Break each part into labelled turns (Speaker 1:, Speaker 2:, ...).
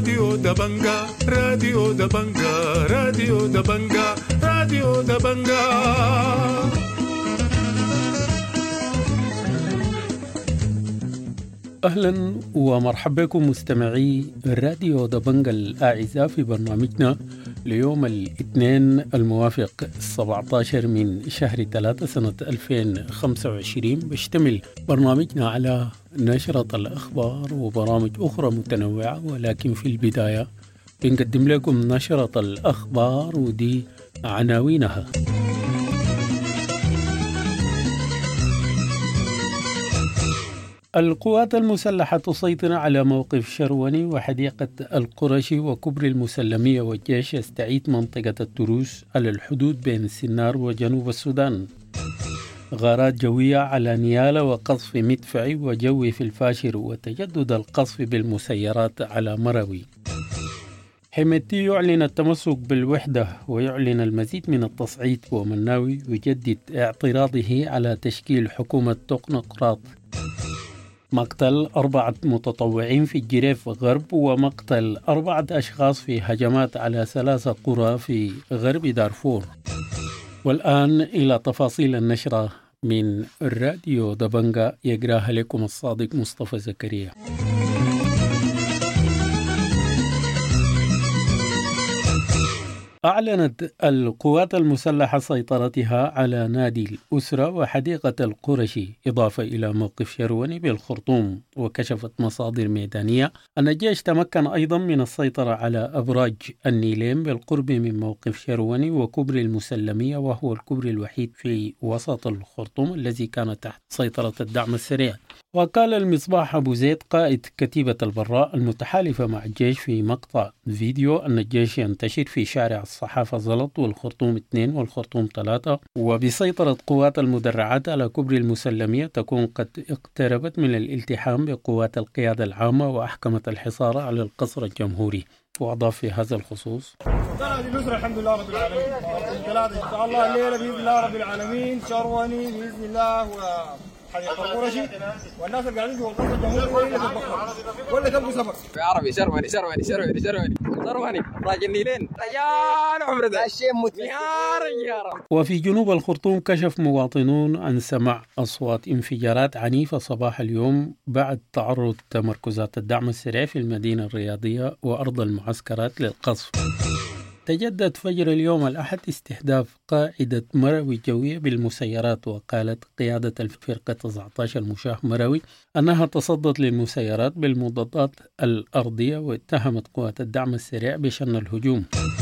Speaker 1: راديو دبنجا راديو دبنجا راديو دبنجا راديو دبنجا. أهلا ومرحبا بكم مستمعي راديو دبنجا الأعزاء في برنامجنا ليوم الاثنين الموافق 17 من شهر 3 سنة 2025. بيشتمل برنامجنا على نشرة الأخبار وبرامج أخرى متنوعة، ولكن في البداية بنقدم لكم نشرة الأخبار ودي عناوينها. القوات المسلحة تسيطر على موقف شروني وحديقة القرشي وكبر المسلمية، والجيش يستعيد منطقة التروس على الحدود بين السنار وجنوب السودان. غارات جوية على نيالة وقصف مدفعي وجوي في الفاشر، وتجدد القصف بالمسيرات على مروي. حميدتي يعلن التمسك بالوحدة ويعلن المزيد من التصعيد، ومناوي يجدد اعتراضه على تشكيل حكومة تكنوقراط. مقتل 4 متطوعين في الجريف غرب، ومقتل 4 أشخاص في هجمات على 3 قرى في غرب دارفور. والآن إلى تفاصيل النشرة من الراديو دبنجا، يقراها لكم الصادق مصطفى زكريا. أعلنت القوات المسلحة سيطرتها على نادي الأسرة وحديقة القرشي، إضافة إلى موقف شروني بالخرطوم. وكشفت مصادر ميدانية أن الجيش تمكن أيضا من السيطرة على أبراج النيلين بالقرب من موقف شروني وكبر المسلمية، وهو الكبر الوحيد في وسط الخرطوم الذي كان تحت سيطرة الدعم السريع. وقال المصباح أبو زيد قائد كتيبة البراء المتحالفة مع الجيش في مقطع فيديو أن الجيش ينتشر في شارع الصحافة زلط والخرطوم 2 والخرطوم 3، وبسيطرة قوات المدرعات على كبر المسلمية تكون قد اقتربت من الالتحام بقوات القيادة العامة وأحكمت الحصار على القصر الجمهوري. وأضاف في هذا الخصوص:
Speaker 2: الحمد لله رب العالمين، إن شاء الله الليلة بإذن الله رب العالمين شروني بإذن الله حديقة القرشي، والناس اللي قاعدين جوا القصر الجمهوري ولا تبقوا سفر
Speaker 3: يا عربي. شروني شروني شروني شروني شروني راجل النيلين رجال عمر ده الشيء متيار.
Speaker 1: وفي جنوب الخرطوم كشف مواطنون عن سمع أصوات انفجارات عنيفة صباح اليوم بعد تعرض تمركزات الدعم السريع في المدينة الرياضية وأرض المعسكرات للقصف. تجدد فجر اليوم الأحد استهداف قاعدة مروي الجوية بالمسيرات، وقالت قيادة الفرقة 19 مشاة مروي أنها تصدت للمسيرات بالمضادات الأرضية، واتهمت قوات الدعم السريع بشن الهجوم.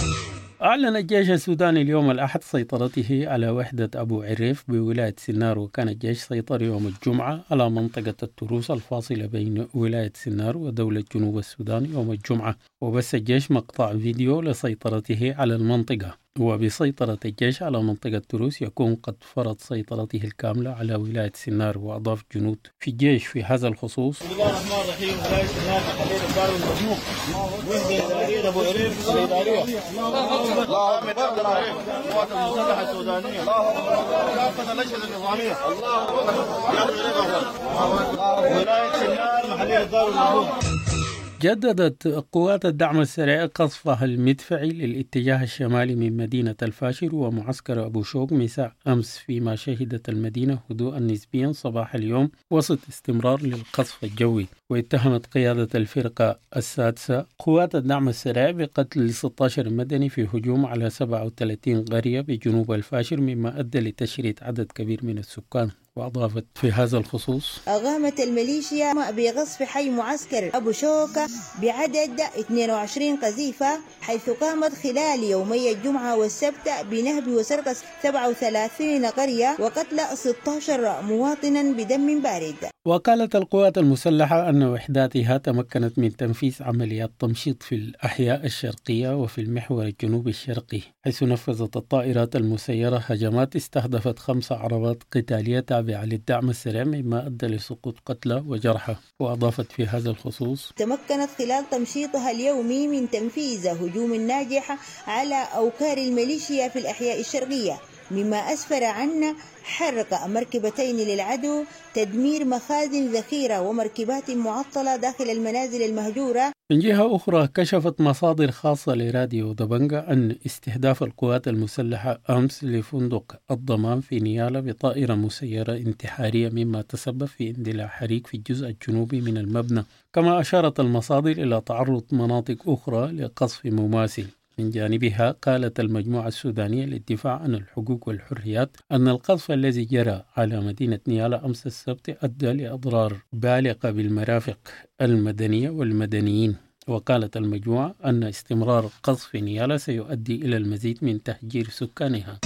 Speaker 1: أعلن الجيش السوداني اليوم الأحد سيطرته على وحدة أبو عريف بولاية سنار، وكان الجيش سيطر يوم الجمعة على منطقة التروس الفاصلة بين ولاية سنار ودولة جنوب السودان يوم الجمعة. وبث الجيش مقطع فيديو لسيطرته على المنطقة. وبسيطرة الجيش على منطقة تروس يكون قد فرض سيطرته الكاملة على ولاية سنار. وأضاف جنود في الجيش في هذا الخصوص:
Speaker 2: بسم الله الرحمن الرحيم. ولاية سنار حديقة الدار المجموع وحدة أبو عريف الصيدلية. الله أكبر. القوات المسلحة السودانية، كافة الأجهزة النظامية، ولاية سنار محلية الدار المجموع.
Speaker 1: جددت قوات الدعم السريع قصفها المدفعي للاتجاه الشمالي من مدينة الفاشر ومعسكر أبو شوق مساء أمس، فيما شهدت المدينة هدوءا نسبيا صباح اليوم وسط استمرار للقصف الجوي. واتهمت قيادة الفرقة السادسة قوات الدعم السريع بقتل 16 مدني في هجوم على 37 قرية بجنوب الفاشر، مما أدى لتشريد عدد كبير من السكان. وأضافت في هذا الخصوص:
Speaker 4: قامت الميليشيا بغصب حي معسكر أبو شوكة بعدد 22 قذيفة، حيث قامت خلال يومي الجمعة والسبت بنهب وسرقة 37 قرية وقتل 16 مواطنا بدم بارد.
Speaker 1: وقالت القوات المسلحة أن وحداتها تمكنت من تنفيذ عمليات تمشيط في الأحياء الشرقية وفي المحور الجنوبي الشرقي، حيث نفذت الطائرات المسيرة هجمات استهدفت 5 عربات قتالية تابعة للدعم السريع، مما أدى لسقوط قتلى وجرحى. وأضافت في هذا الخصوص:
Speaker 4: تمكنت خلال تمشيطها اليومي من تنفيذ هجوم ناجح على أوكار الميليشيا في الأحياء الشرقية، مما أسفر عن حرق مركبتين للعدو، تدمير مخازن ذخيرة ومركبات معطلة داخل المنازل المهجورة.
Speaker 1: من جهة أخرى كشفت مصادر خاصة لراديو دبنجة عن استهداف القوات المسلحة أمس لفندق الضمان في نيالا بطائرة مسيرة انتحارية، مما تسبب في اندلاع حريق في الجزء الجنوبي من المبنى. كما أشارت المصادر إلى تعرض مناطق أخرى لقصف مماثل. من جانبها قالت المجموعة السودانية للدفاع عن الحقوق والحريات أن القصف الذي جرى على مدينة نيالا أمس السبت أدى لأضرار بالغة بالمرافق المدنية والمدنيين. وقالت المجموعة أن استمرار قصف نيالا سيؤدي إلى المزيد من تهجير سكانها.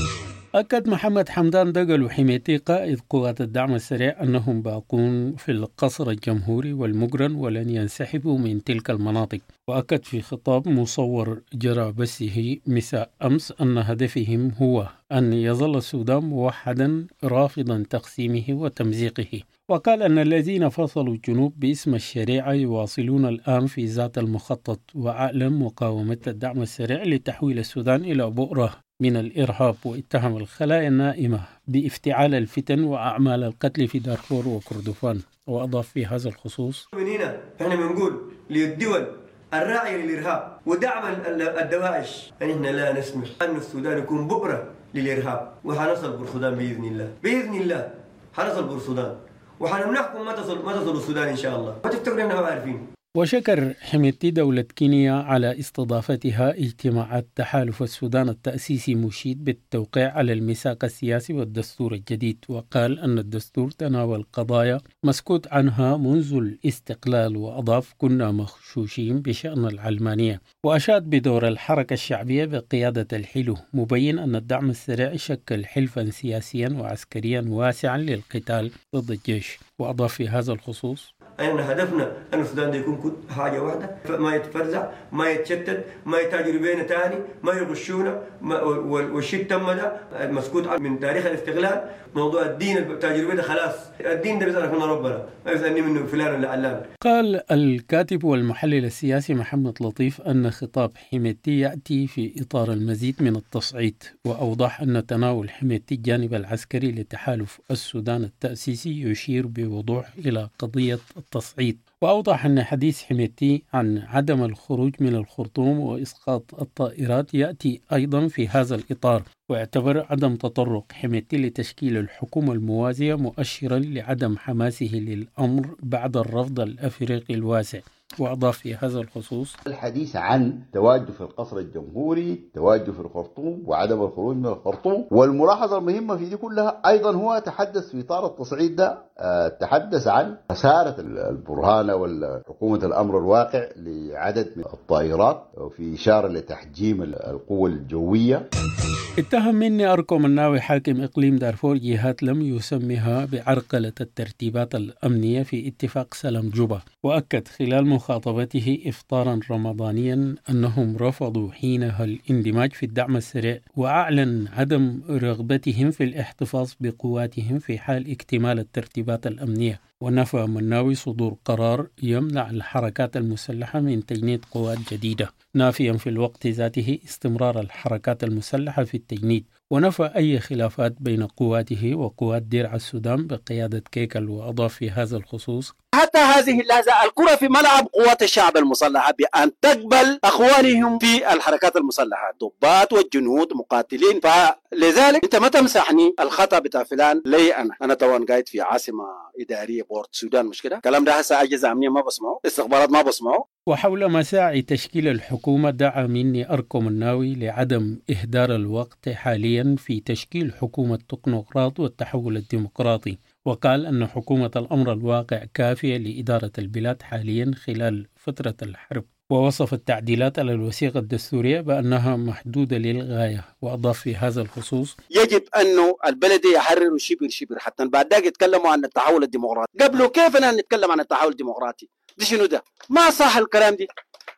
Speaker 1: أكد محمد حمدان دقل حميتي قائد قوات الدعم السريع أنهم باقون في القصر الجمهوري والمقرن ولن ينسحبوا من تلك المناطق. وأكد في خطاب مصور جرى بثه مساء أمس أن هدفهم هو أن يظل السودان موحدا رافضا تقسيمه وتمزيقه. وقال أن الذين فصلوا الجنوب باسم الشريعة يواصلون الآن في ذات المخطط، وأعلن مقاومة الدعم السريع لتحويل السودان إلى بؤرة من الإرهاب، واتهم الخلايا النائمة بافتعال الفتن وأعمال القتل في دارفور وكردفان. وأضاف في هذا الخصوص:
Speaker 5: من هنا احنا بنقول للدول الراعية للإرهاب ودعم الدواعش أن احنا لا نسمح أن السودان يكون بؤرة للإرهاب، وحنصل بالسودان بإذن الله. بإذن الله حنصل بالسودان وحنمنحكم ما تصل السودان إن شاء الله. ما تفتكروا إحنا ما عارفين.
Speaker 1: وشكر حميتي دولة كينيا على استضافتها اجتماعات تحالف السودان التأسيسي مشيد بالتوقيع على الميثاق السياسي والدستور الجديد. وقال أن الدستور تناول قضايا مسكوت عنها منذ الاستقلال، وأضاف: كنا مغشوشين بشأن العلمانية. وأشاد بدور الحركة الشعبية بقيادة الحلو، مبين أن الدعم السريع شكل حلفا سياسيا وعسكريا واسعا للقتال ضد الجيش. وأضاف في هذا الخصوص:
Speaker 5: أنا هدفنا أن السودان يكون حاجة واحدة، ما يتفرزع، ما يتشتت، ما يتاجروا بينا تاني، ما يغشونا، والشيء تم ده مسكوت من تاريخ الاستقلال. موضوع الدين التاجر بينا خلاص، الدين ده بيسألك من ربنا، ما يسألني منه فلان ولا علان.
Speaker 1: قال الكاتب والمحلل السياسي محمد لطيف أن خطاب حميتي يأتي في إطار المزيد من التصعيد، وأوضح أن تناول حميتي الجانب العسكري لتحالف السودان التأسيسي يشير بوضوح إلى قضية التصعيد. وأوضح أن حديث حميتي عن عدم الخروج من الخرطوم وإسقاط الطائرات يأتي أيضا في هذا الإطار، واعتبر عدم تطرق حميتي لتشكيل الحكومة الموازية مؤشرا لعدم حماسه للأمر بعد الرفض الأفريقي الواسع. وأضاف في هذا الخصوص:
Speaker 6: الحديث عن تواجد في القصر الجمهوري، تواجد في الخرطوم، وعدم الخروج من الخرطوم. والملاحظة المهمة في دي كلها أيضا هو تحدث في إطار التصعيد ده، تحدث عن خسارة البرهانة والحكومة الأمر الواقع لعدد من الطائرات، وفي إشارة لتحجيم القوة الجوية.
Speaker 1: اتهم مني أركم الناوي حاكم إقليم دارفور جهات لم يسمها بعرقلة الترتيبات الأمنية في اتفاق سلام جوبا. وأكد خلال مخاطبته إفطارا رمضانيا أنهم رفضوا حينها الاندماج في الدعم السريع، وأعلن عدم رغبتهم في الاحتفاظ بقواتهم في حال اكتمال الترتيبات الأمنية. ونفى مناوي صدور قرار يمنع الحركات المسلحة من تجنيد قوات جديدة، نافيا في الوقت ذاته استمرار الحركات المسلحة في التجنيد. ونفى أي خلافات بين قواته وقوات درع السودان بقيادة كيكل. وأضاف في هذا الخصوص:
Speaker 7: حتى هذه اللحظة الكرة في ملعب قوات الشعب المسلحة بأن تقبل أخوانهم في الحركات المسلحة، ضباط والجنود مقاتلين. فلذلك أنت ما تمسحني الخطأ بتاع فلان لي أنا توان قاعد في عاصمة إدارية بورت السودان، مش كده؟ الكلام ده هسه أجهزة أمنية ما بسمعه، استخبارات ما بسمعه.
Speaker 1: وحول مساعي تشكيل الحكومة دعا مني أركم الناوي لعدم إهدار الوقت حاليا في تشكيل حكومة تكنوقراط والتحول الديمقراطي. وقال أن حكومة الأمر الواقع كافية لإدارة البلاد حاليا خلال فترة الحرب. ووصف التعديلات على الوثيقة الدستورية بأنها محدودة للغاية. وأضاف في هذا الخصوص:
Speaker 7: يجب أنه البلد يحرر شبر شبر حتى بعد ذلك يتكلموا عن التحول الديمقراطي. قبله كيف نتكلم عن التحول الديمقراطي؟ دي شنو ده؟ ما صح الكلام دي.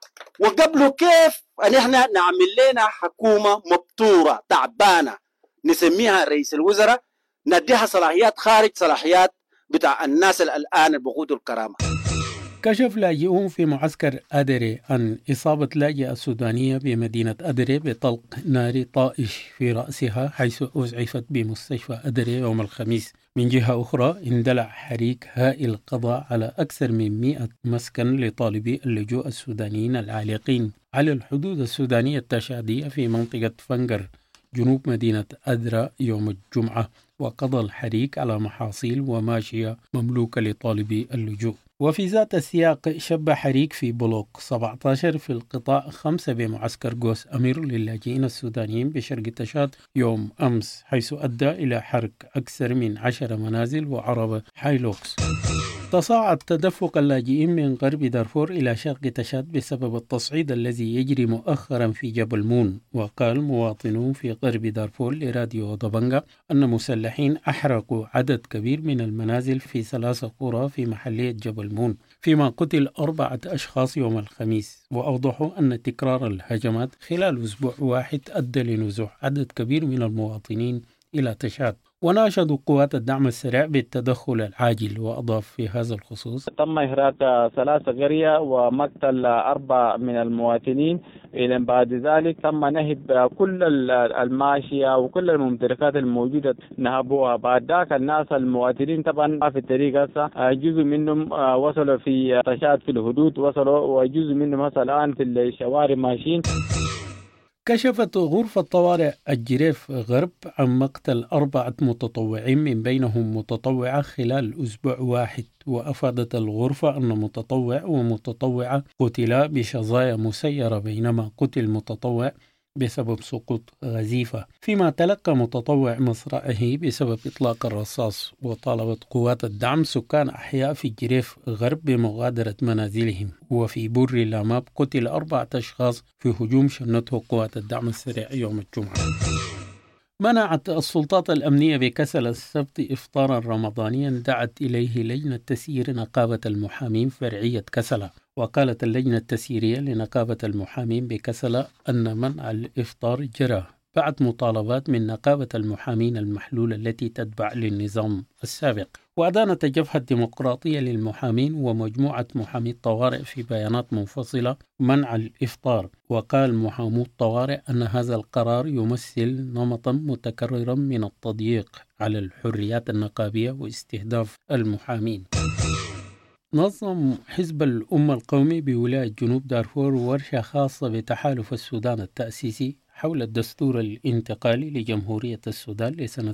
Speaker 7: وقبله كيف أن احنا نعمل لنا حكومة مبتورة تعبانة نسميها رئيس الوزراء، نديها صلاحيات خارج صلاحيات بتاع الناس الآن بقود الكرامة.
Speaker 1: كشف لاجئون في معسكر أدري عن إصابة لاجئة سودانية بمدينة أدري بطلق نار طائش في رأسها، حيث أسعفت بمستشفى أدري يوم الخميس. من جهة أخرى اندلع حريق هائل قضى على أكثر من 100 مسكن لطالبي اللجوء السودانيين العالقين على الحدود السودانية التشادية في منطقة فنجر جنوب مدينة أدرا يوم الجمعة، وقضى الحريق على محاصيل وماشية مملوكة لطالبي اللجوء. وفي ذات السياق شب حريق في بلوك 17 في القطاع 5 بمعسكر قوس أمير للاجئين السودانيين بشرق تشاد يوم أمس، حيث أدى إلى حرق أكثر من 10 منازل وعربة هايلوكس. تصاعد تدفق اللاجئين من غرب دارفور إلى شرق تشاد بسبب التصعيد الذي يجري مؤخرا في جبل مون. وقال مواطنون في غرب دارفور لراديو دبنجا أن مسلحين أحرقوا عدد كبير من المنازل في 3 قرى في محلية جبل مون، فيما قتل 4 أشخاص يوم الخميس. وأوضحوا أن تكرار الهجمات خلال أسبوع واحد أدى لنزوح عدد كبير من المواطنين إلى تشاد. وناشدوا قوات الدعم السريع بالتدخل العاجل. وأضاف في هذا الخصوص:
Speaker 8: تم إحراق 3 قرية ومقتل 4 من المواطنين. إلى بعد ذلك تم نهب كل الماشية وكل الممتلكات الموجودة نهبوها. بعد ذاك الناس المواطنين طبعا في الطريق هسه جزء منهم وصلوا في تشاد في الحدود وصلوا، وجزء منهم هسه الآن في الشوارع ماشيين.
Speaker 1: كشفت غرفة طوارئ الجريف غرب عن مقتل 4 متطوعين من بينهم متطوعة خلال أسبوع واحد. وأفادت الغرفة أن متطوع ومتطوعة قتلا بشظايا مسيرة، بينما قتل متطوع بسبب سقوط غزيفة، فيما تلقى متطوع مصرعه بسبب إطلاق الرصاص. وطالبت قوات الدعم سكان أحياء في جريف غرب بمغادرة منازلهم. وفي بور لاماب قتل 4 أشخاص في هجوم شنته قوات الدعم السريع يوم الجمعة. منعت السلطات الأمنية بكسلا السبت إفطارا رمضانيا دعت إليه لجنة تسيير نقابة المحامين فرعية كسلا. وقالت اللجنة التسييرية لنقابة المحامين بكسلا أن منع الإفطار جرى بعد مطالبات من نقابة المحامين المحلولة التي تتبع للنظام السابق. وأدانت الجبهة الديمقراطية للمحامين ومجموعة محامي الطوارئ في بيانات منفصلة منع الإفطار. وقال محامو الطوارئ أن هذا القرار يمثل نمطا متكررا من التضييق على الحريات النقابية واستهداف المحامين. نظم حزب الأمة القومي بولاية جنوب دارفور ورشة خاصة بتحالف السودان التأسيسي حول الدستور الانتقالي لجمهورية السودان لسنة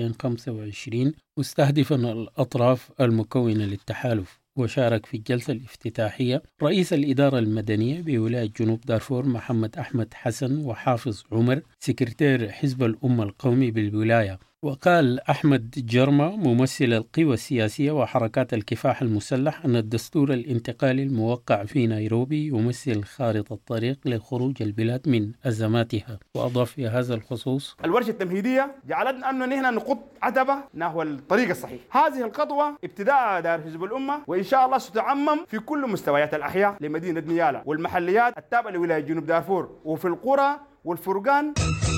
Speaker 1: 2025، مستهدفا الأطراف المكونة للتحالف. وشارك في الجلسة الافتتاحية رئيس الإدارة المدنية بولاية جنوب دارفور محمد أحمد حسن وحافظ عمر سكرتير حزب الأمة القومي بالولاية. وقال أحمد جرمة ممثل القوى السياسية وحركات الكفاح المسلح أن الدستور الانتقالي الموقع في نيروبي يمثل خارطة الطريق لخروج البلاد من أزماتها. وأضاف في هذا الخصوص:
Speaker 9: الورشة التمهيدية جعلتنا أنه نحن نقط عتبة نحو الطريق الصحيح. هذه الخطوة ابتداء دار حزب الأمة، وإن شاء الله ستعمم في كل مستويات الأحياء لمدينة نيالا والمحليات التابعة لولاية جنوب دارفور وفي القرى والفرقان.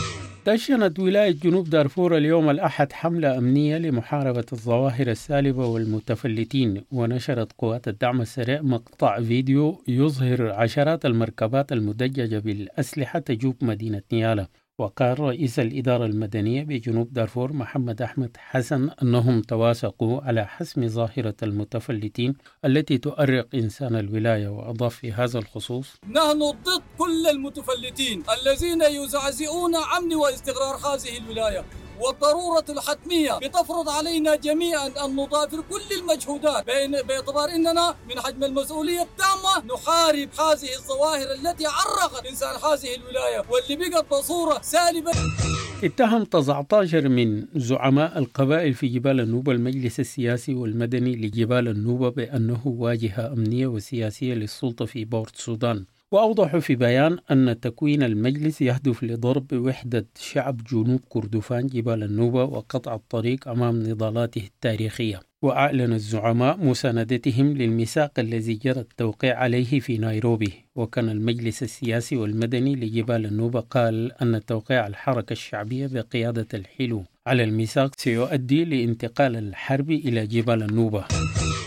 Speaker 1: دشنت ولاية جنوب دارفور اليوم الأحد حملة أمنية لمحاربة الظواهر السالبة والمتفلتين. ونشرت قوات الدعم السريع مقطع فيديو يظهر عشرات المركبات المدججة بالأسلحة تجوب مدينة نيالا. وقال رئيس الإدارة المدنية بجنوب دارفور محمد أحمد حسن أنهم توافقوا على حسم ظاهرة المتفلتين التي تؤرق إنسان الولاية. وأضاف في هذا الخصوص:
Speaker 10: نحن ضد كل المتفلتين الذين يزعزعون أمن واستقرار هذه الولاية، والضرورة الحتمية بتفرض علينا جميعا أن نضافر كل المجهودات باعتبار أننا من حجم المسؤولية التامة نحارب هذه الظواهر التي عرقت إنسان هذه الولاية واللي بقت بصورة سالبة.
Speaker 1: اتهم 19 من زعماء القبائل في جبال النوبة المجلس السياسي والمدني لجبال النوبة بأنه واجهة أمنية وسياسية للسلطة في بورت السودان. وأوضحوا في بيان أن تكوين المجلس يهدف لضرب وحدة شعب جنوب كردفان جبال النوبة وقطع الطريق أمام نضالاته التاريخية. وأعلن الزعماء مساندتهم للميثاق الذي جرى التوقيع عليه في نيروبي. وكان المجلس السياسي والمدني لجبال النوبة قال أن توقيع الحركة الشعبية بقيادة الحلو على الميثاق سيؤدي لانتقال الحرب إلى جبال النوبة.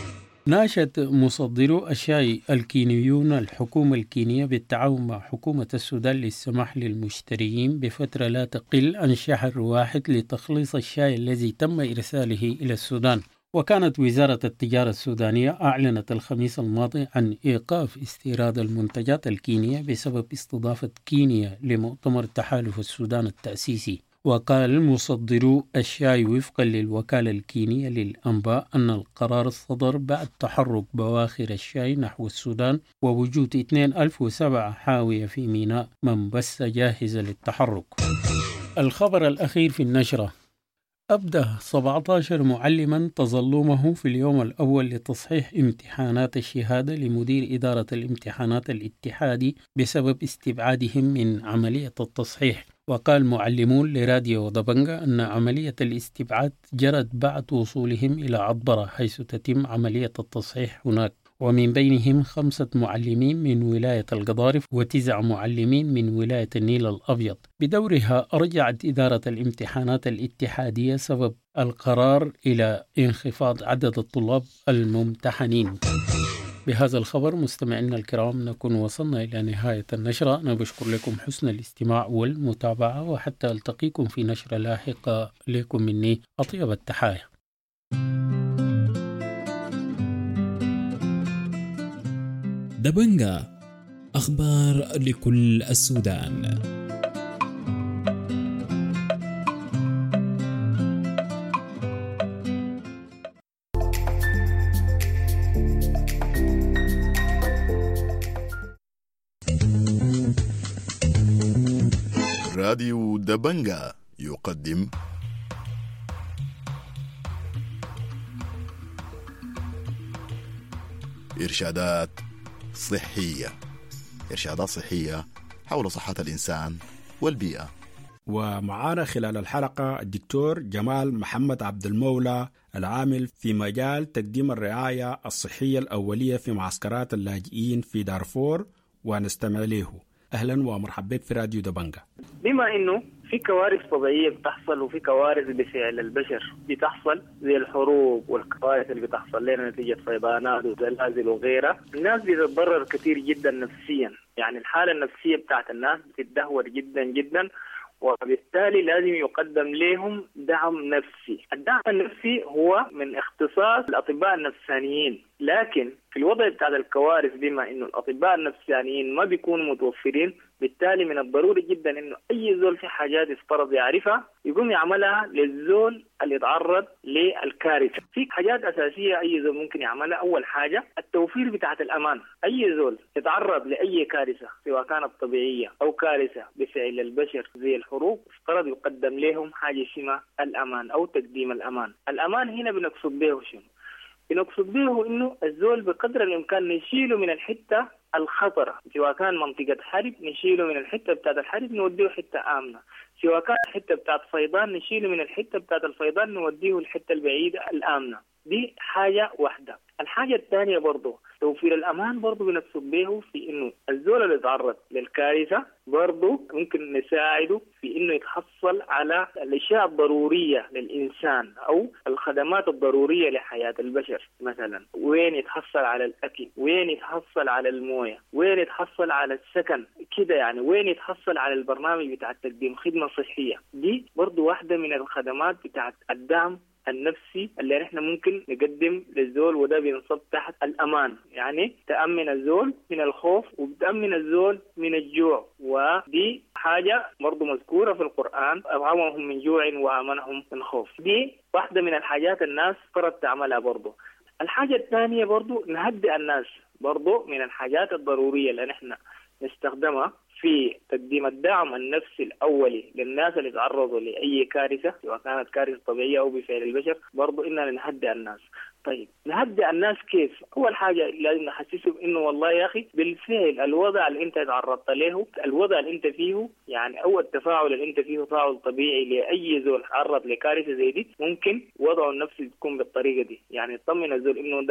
Speaker 1: ناشد مصدرو الشاي الكينيون الحكومة الكينية بالتعاون مع حكومة السودان للسماح للمشتريين بفترة لا تقل عن شهر واحد لتخليص الشاي الذي تم إرساله إلى السودان. وكانت وزارة التجارة السودانية أعلنت الخميس الماضي عن إيقاف استيراد المنتجات الكينية بسبب استضافة كينيا لمؤتمر تحالف السودان التأسيسي. وقال مصدرو الشاي وفقا للوكالة الكينية للأنباء أن القرار صدر بعد تحرك بواخر الشاي نحو السودان ووجود 2007 حاوية في ميناء منبسة جاهزة للتحرك. الخبر الأخير في النشرة: أبدأ 17 معلما تظلمه في اليوم الأول لتصحيح امتحانات الشهادة لمدير إدارة الامتحانات الاتحادي بسبب استبعادهم من عملية التصحيح. وقال معلمون لراديو دبنجا أن عملية الاستبعاد جرت بعد وصولهم إلى عطبرة حيث تتم عملية التصحيح هناك، ومن بينهم 5 معلمين من ولاية القضارف و9 معلمين من ولاية النيل الأبيض. بدورها رجعت إدارة الامتحانات الاتحادية سبب القرار إلى انخفاض عدد الطلاب الممتحنين. بهذا الخبر مستمعينا الكرام نكون وصلنا إلى نهاية النشرة. أنا بشكر لكم حسن الاستماع والمتابعة، وحتى ألتقيكم في نشرة لاحقة لكم مني أطيب التحايا.
Speaker 11: دبنجا، أخبار لكل السودان.
Speaker 12: راديو دبنجا يقدم إرشادات صحية حول صحة الإنسان والبيئة.
Speaker 13: ومعانا خلال الحلقة الدكتور جمال محمد عبد المولى، العامل في مجال تقديم الرعاية الصحية الأولية في معسكرات اللاجئين في دارفور، ونستمع له. أهلا ومرحبا بك في راديو دبنجا.
Speaker 14: بما إنه في كوارث طبيعية بتحصل وفي كوارث بفعل البشر بتحصل زي الحروب والكوارث اللي بتحصل لنا نتيجة فيضانات وزلازل وغيرها، الناس بتتضرر كثير جدا نفسيا، يعني الحالة النفسية بتاعت الناس بتتدهور جدا جدا، وبالتالي لازم يقدم لهم دعم نفسي. الدعم النفسي هو من اختصاص الأطباء النفسانيين، لكن في الوضع بتاع الكوارث بما إنه الأطباء النفسانيين ما بيكونوا متوفرين، بالتالي من الضروري جدا إنه أي زول في حاجات يفترض يعرفها يقوم يعملها للزول اللي يتعرض للكارثة. في حاجات أساسية أي زول ممكن يعملها. أول حاجة التوفير بتاعة الأمان. أي زول يتعرض لأي كارثة سواء كانت طبيعية أو كارثة بفعل البشر زي الحروب، افترض يقدم لهم حاجة اسمها الأمان أو تقديم الأمان. الأمان هنا بنقصد به شنو؟ بنقصد به إنه الزول بقدر الإمكان نشيله من الحتة الخطرة، سواء كان منطقة حرب نشيله من الحتة بتاعت الحرب نوديه حتة آمنة، سواء كان الحتة بتاعت فيضان نشيله من الحتة بتاعت الفيضان نوديه الحتة البعيدة الآمنة. دي حاجة واحدة. الحاجة الثانية برضو توفير الأمان، برضو بنقصد به في إنه الزول اللي يتعرض للكارثة برضو ممكن نساعده في إنه يتحصل على الأشياء الضرورية للإنسان أو الخدمات الضرورية لحياة البشر. مثلا وين يتحصل على الأكل، وين يتحصل على الموية، وين يتحصل على السكن كده، يعني وين يتحصل على البرنامج بتاع تقديم خدمة صحية. دي برضو واحدة من الخدمات بتاعت الدعم النفسي اللي نحن ممكن نقدم للزول، وده بينصب تحت الأمان، يعني تأمن الزول من الخوف وبتأمن الزول من الجوع، ودي حاجة برضو مذكورة في القرآن، أطعمهم من جوع وآمنهم من خوف. دي واحدة من الحاجات الناس فرض تعملها برضو. الحاجة الثانية برضو نهدئ الناس، برضو من الحاجات الضرورية اللي نحن نستخدمها في تقديم الدعم النفسي الأولي للناس اللي تعرضوا لأي كارثة سواء كانت كارثة طبيعية أو بفعل البشر، برضو إننا نهدئ الناس. طيب نهدئ الناس كيف؟ أول حاجة لازم نحسسهم إنه والله يا أخي بالفعل الوضع اللي أنت تعرضت له، الوضع اللي أنت فيه، يعني أول تفاعل اللي أنت فيه تفاعل طبيعي لأي زول تعرض لكارثة زي دي، ممكن وضعه النفسي تكون بالطريقة دي، يعني تطمن الزول إنه ده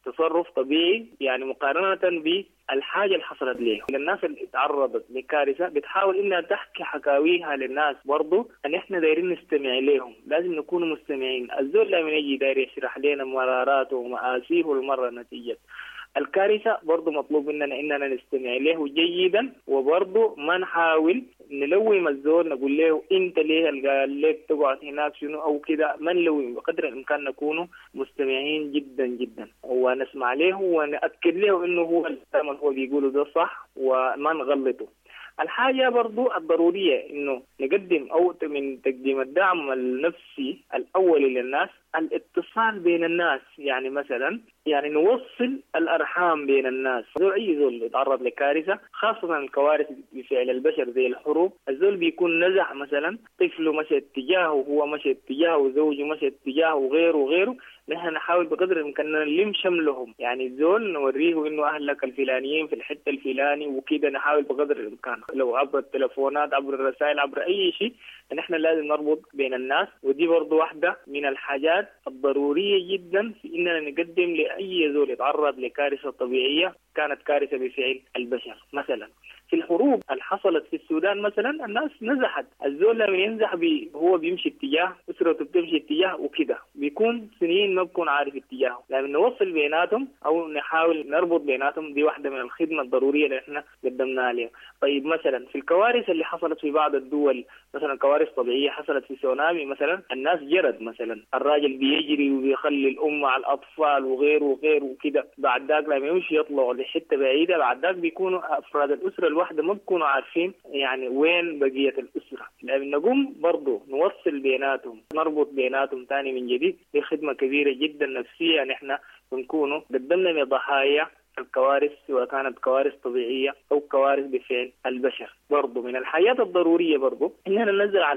Speaker 14: تصرف طبيعي يعني مقارنة بالحاجة اللي حصلت له. الناس اللي تعرضت لكارثة بتحاول إنها تحكي حكاويها للناس برضو أن إحنا دايرين نستمع لهم، لازم نكون مستمعين. الزول لما يجي داير يشرح لنا مراراته ومآسيه المرة نتيجة الكارثة برضو مطلوب مننا إننا نستمع له جيدا، وبرضو ما نحاول نلوم الزول نقول له أنت ليه قال لك تقعد هناك شنو أو كده. ما نلوم، بقدر الإمكان نكون مستمعين جدا جدا ونسمع له ونأكد له إنه هو الكلام هو بيقوله ده صح وما نغلطه. الحاجة برضو الضرورية إنه نقدم أو من تقديم الدعم النفسي الأول للناس الاتصال بين الناس، يعني مثلا يعني نوصل الأرحام بين الناس. أي زول يتعرض لكارثة خاصة الكوارث بفعل البشر زي الحروب، الزول بيكون نزح مثلا طفله مشى اتجاهه وهو مشى اتجاهه زوجه مشى اتجاهه وغيره نحن نحاول بقدر الإمكان نلم شملهم، يعني الزول نوريه إنه أهلك الفلانيين في الحتة الفلاني وكده. نحاول بقدر الإمكان لو عبر التلفونات عبر الرسائل عبر أي شيء نحن لازم نربط بين الناس. ودي برضو واحدة من الحاجات الضرورية جدا في إننا نقدم لأي زول يتعرض لكارثة طبيعية كانت كارثة بفعل البشر. مثلا في الحروب اللي حصلت في السودان مثلا الناس نزحت، الزول لما ينزح هو بيمشي اتجاه، أسرته بتمشي اتجاه وكده، بيكون سنين ما بكون عارف اتجاهه. لما نوصل بيناتهم أو نحاول نربط بيناتهم دي واحدة من الخدمة الضرورية اللي احنا قدمناها عليها. طيب مثلا في الكوارث اللي حصلت في بعض الدول، مثلا كوارث طبيعية حصلت في سونامي مثلا، الناس جرد مثلا الراجل بيجري وبيخلي الأم على الأطفال وغيره وكده، بعد ذاك لما يمشي يطلعوا لحتة بعيدة، بعد ذاك بيكونوا أفراد الأسرة الواحدة ما بيكونوا عارفين يعني وين بقية الأسرة. لما نقوم برضو نوصل بيناتهم نربط بيناتهم تاني من جديد، دي خدمة كبيرة جدا نفسية ان احنا بنكونوا قدمنا لضحايا الكوارث سواء كانت كوارث طبيعية أو كوارث بفعل البشر. برضو من الحاجات الضرورية برضو إننا نزرع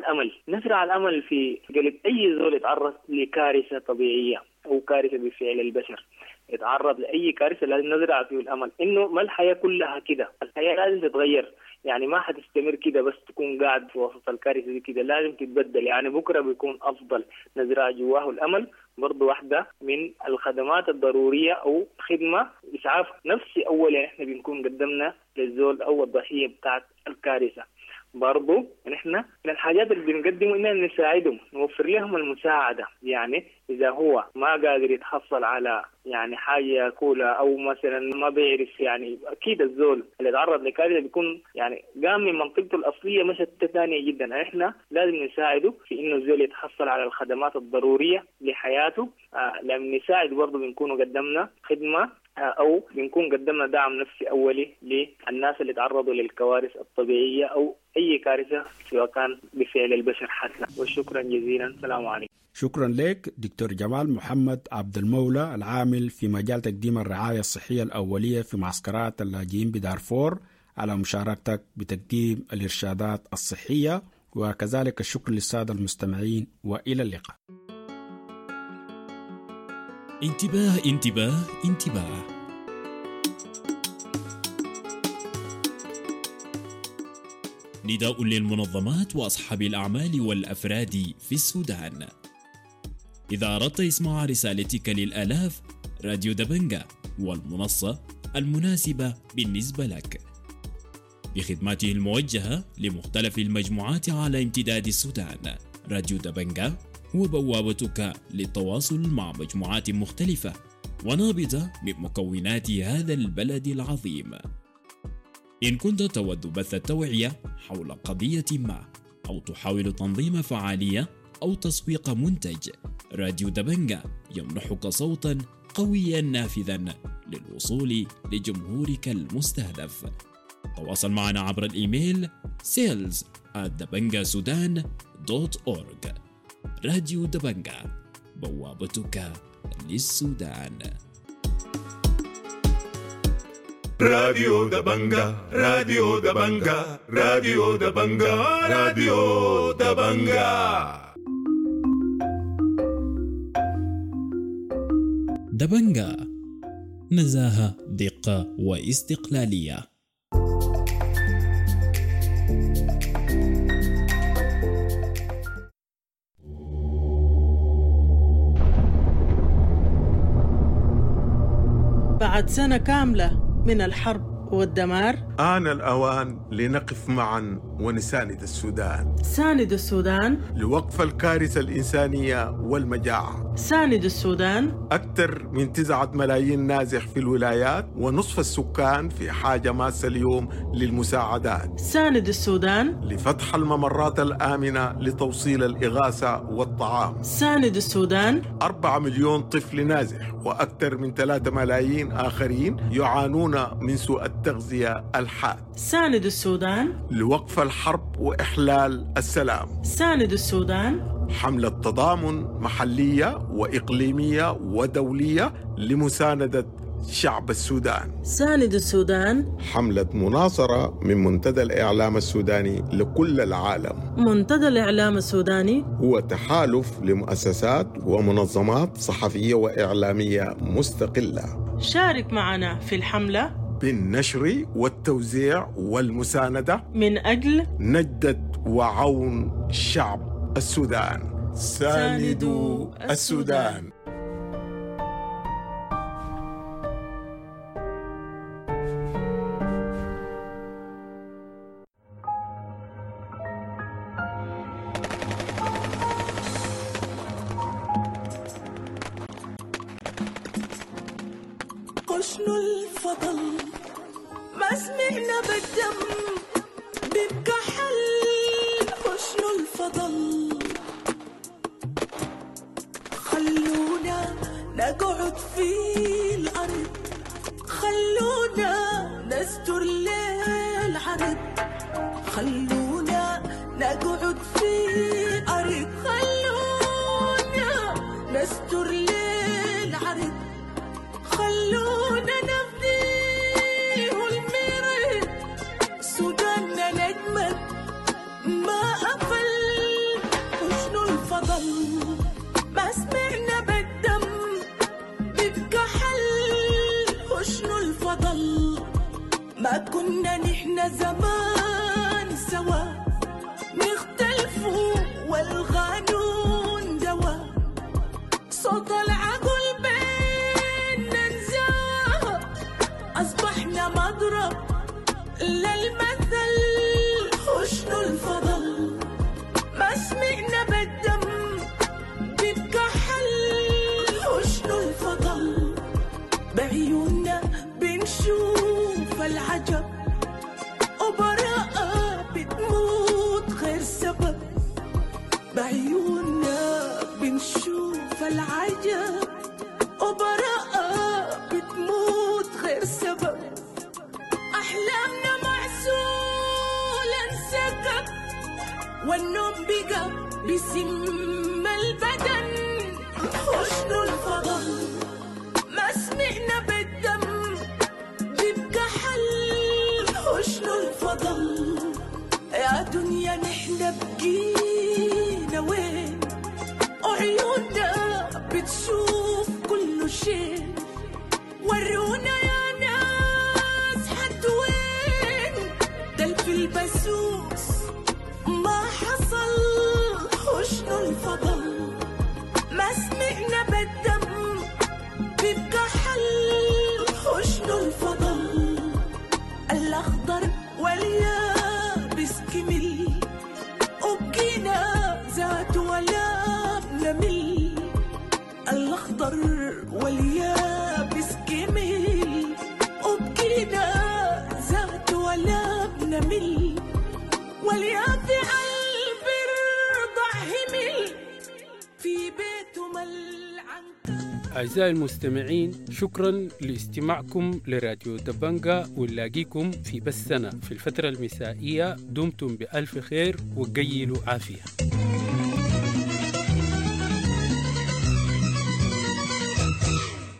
Speaker 14: الأمل في قلب أي زول يتعرض لكارثة طبيعية أو كارثة بفعل البشر، يتعرض لأي كارثة لازم نزرع فيه الأمل إنه ما الحياة كلها كده، الحياة لازم تتغير، يعني ما حتستمر كده بس تكون قاعد في وسط الكارثة دي كده، لازم تتبدل، يعني بكرة بيكون أفضل. نزرع جواه الأمل برضو واحدة من الخدمات الضرورية أو خدمة إسعاف نفسي أولا إحنا بنكون قدمنا للزول أو الضحية بتاعت الكارثة. برضو نحن من الحاجات اللي بنقدمه إننا نساعدهم، نوفر لهم المساعدة، يعني إذا هو ما قادر يتحصل على يعني حاجة يأكلها أو مثلا ما بيعرف، يعني أكيد الزول اللي يتعرض لكارثة بيكون يعني قام من منطقته الأصلية مشت ثانية جدا، إحنا لازم نساعده في إنه الزول يتحصل على الخدمات الضرورية لحياته. لما نساعد برضو بنكون قدمنا خدمة أو بنكون قدمنا دعم نفسي أولي للناس اللي تعرضوا للكوارث الطبيعية أو أي كارثة سواء كان بفعل البشر حتى. وشكرا جزيلا، السلام عليكم.
Speaker 13: شكرا لك دكتور جمال محمد عبد المولى العامل في مجال تقديم الرعاية الصحية الأولية في معسكرات اللاجئين بدارفور على مشاركتك بتقديم الإرشادات الصحية، وكذلك الشكر للسادة المستمعين، وإلى اللقاء.
Speaker 11: انتباه انتباه انتباه، نداء للمنظمات وأصحاب الأعمال والأفراد في السودان. إذا أردت إسماع رسالتك للآلاف، راديو دبنجا والمنصة المناسبة بالنسبة لك بخدماته الموجهة لمختلف المجموعات على امتداد السودان. راديو دبنجا هو بوابتك للتواصل مع مجموعات مختلفة ونابضة من مكونات هذا البلد العظيم. إن كنت تود بث التوعية حول قضية ما أو تحاول تنظيم فعالية أو تسويق منتج، راديو دبنجا يمنحك صوتا قويا نافذا للوصول لجمهورك المستهدف. تواصل معنا عبر الإيميل sales@dabangaSudan.org. راديو دبنجا، بوابتك للسودان.
Speaker 15: راديو دبنجا، راديو دبنجا، راديو دبنجا، راديو دبنجا.
Speaker 11: دبنجا، نزاهة، دقة واستقلالية.
Speaker 16: بعد سنة كاملة من الحرب والدمار
Speaker 15: آن الأوان لنقف معا ونساند السودان.
Speaker 16: ساند السودان
Speaker 15: لوقف الكارثة الإنسانية والمجاعة.
Speaker 16: ساند السودان.
Speaker 15: أكثر من 9 ملايين نازح في الولايات ونصف السكان في حاجة ماسة اليوم للمساعدات.
Speaker 16: ساند السودان.
Speaker 15: لفتح الممرات الآمنة لتوصيل الإغاثة والطعام.
Speaker 16: ساند السودان.
Speaker 15: 4 مليون طفل نازح وأكثر من 3 ملايين آخرين يعانون من سوء التغذية الحاد.
Speaker 16: ساند السودان.
Speaker 15: لوقف الحرب وإحلال السلام.
Speaker 16: ساند السودان.
Speaker 15: حملة تضامن محلية وإقليمية ودولية لمساندة شعب السودان.
Speaker 16: ساند السودان.
Speaker 15: حملة مناصرة من منتدى الإعلام السوداني لكل العالم.
Speaker 16: منتدى الإعلام السوداني
Speaker 15: هو تحالف لمؤسسات ومنظمات صحفية وإعلامية مستقلة.
Speaker 16: شارك معنا في الحملة
Speaker 15: بالنشر والتوزيع والمساندة
Speaker 16: من أجل
Speaker 15: نجدة وعون شعب السودان. ساندوا السودان.
Speaker 17: شنو الفضل ما سمعنا بالدم بيبقى حل. وشنو الفضل خلونا نقعد في الأرض، خلونا نستر ليل عرض، خلونا نقعد في الأرض، خلونا نستر ليل عرض، خلونا نفديه المرض. سوداننا نجمد ما أفل. وشنو الفضل ما سمعنا بالدم بيبقى حل. وشنو الفضل ما كنا نحن زمان سوا نختلفوا والقانون دوا. صوت العقل بيننا انزاح أصبحنا مضرب للمثل. وشنو الفضل ما سمعنا بالدم بيبقى حل. وشنو الفضل بعيوننا بنشوف العجب وبراءة بتموت غير سبب. بعيوننا بنشوف العجب وبراءة بتموت غير سبب. أحلامنا معسولة انسكب والنوم بقى بسم البدن. وشنو الفضل ما سمعنا بالدم بيبقى حل. وشنو الفضل يا دنيا نحن بقينا وين وعيوننا بتشوف كل شيء. ورونا يا ناس حد وين ده في البسوس ما حصل. وشنو الفضل ما سمعنا بالدم بيبقى حل. وشنو الفضل الأخضر واليابس كمل وبقينا ذات ولا بنمل. الأخضر واليابس كمل وبقينا ذات ولا بنمل. واليافي البرضع همل في بيته ملعنك.
Speaker 1: أعزائي المستمعين، شكرا لاستماعكم لراديو دبنجة، ونلاقيكم في بس سنة في الفترة المسائية. دمتم بألف خير وقيلوا عافية.